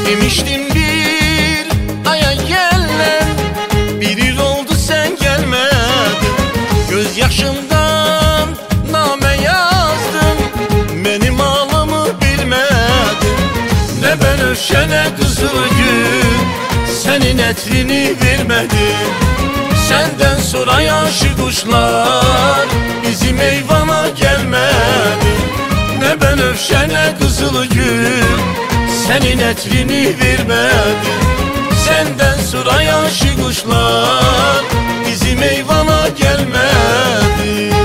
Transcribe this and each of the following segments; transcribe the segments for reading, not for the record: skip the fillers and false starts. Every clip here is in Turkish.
Demiştim bir aya geller, bir yıl oldu sen gelmedin. Gözyaşımdan name yazdım, benim ağlamı bilmedin. Ne ben öşene Kızılgül, senin etrini vermedim. Senden sonra yaşı kuşlar bizim eyvana gelmedi. Ne ben öfşene Kızılgül, senin etrini vermedim. Senden sonra yaşı kuşlar bizim eyvana gelmedi.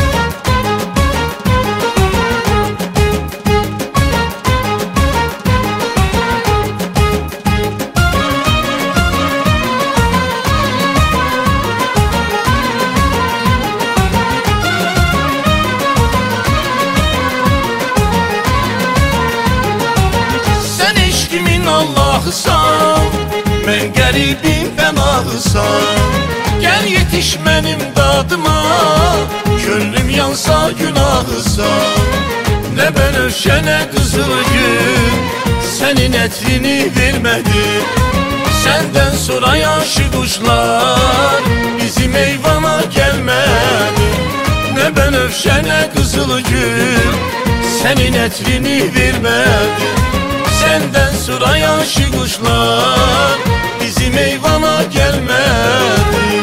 Allah'ısan, ben garibim fenahısan. Gel yetiş benim dadıma, gönlüm yansa günahısan. Ne ben öşene Kızılgül, senin etrini vermedim. Senden sonra yaşı kuşlar bizim eyvana gelmedi. Ne ben öfşene Kızılgül, senin etrini vermedim. Senden sonra yaşı kuşlar bizim eyvana gelmedi.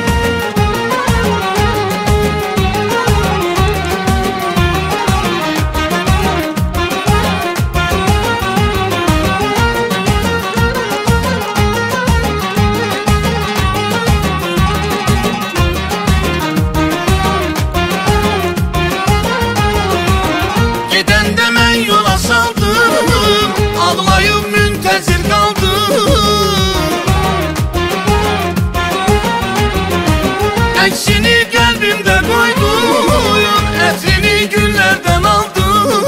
Giden de ben yola saldım, ağlayıp müntezir kaldım. Eksini kalbimde koydum, etrini günlerden aldım.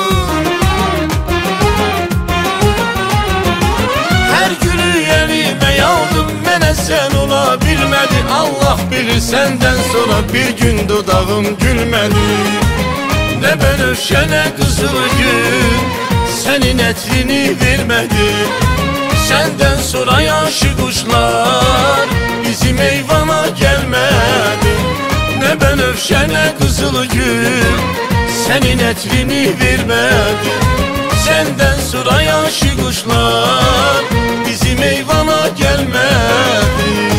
Her günü elime yaldım, mene sen ola bilmedi. Allah bilir senden sonra bir gün dudağım gülmedi. Ne ben öşene Kızılgül, senin etrini vermedim. Senden sonra yaşı kuşlar bizim eyvana gelmedi. Ne ben öfşene Kızılgül, senin etrini vermedim. Senden sonra yaşı kuşlar bizim eyvana gelmedi.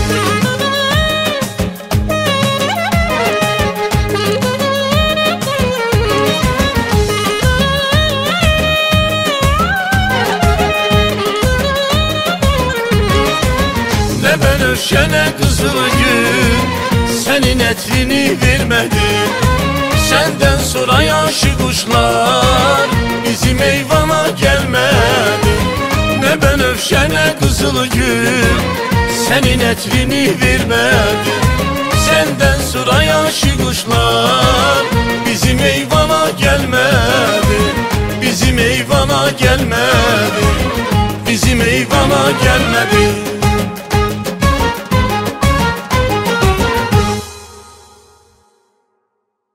Ne ben öşene Kızılgül, senin etrini vermedim. Senden sonra yaşı kuşlar bizim eyvana gelmedi. Ne ben öfşene Kızılgül, senin etrini vermedim. Senden sonra yaşı kuşlar bizim eyvana gelmedi. Bizim eyvana gelmedi. Bizim eyvana gelmedi.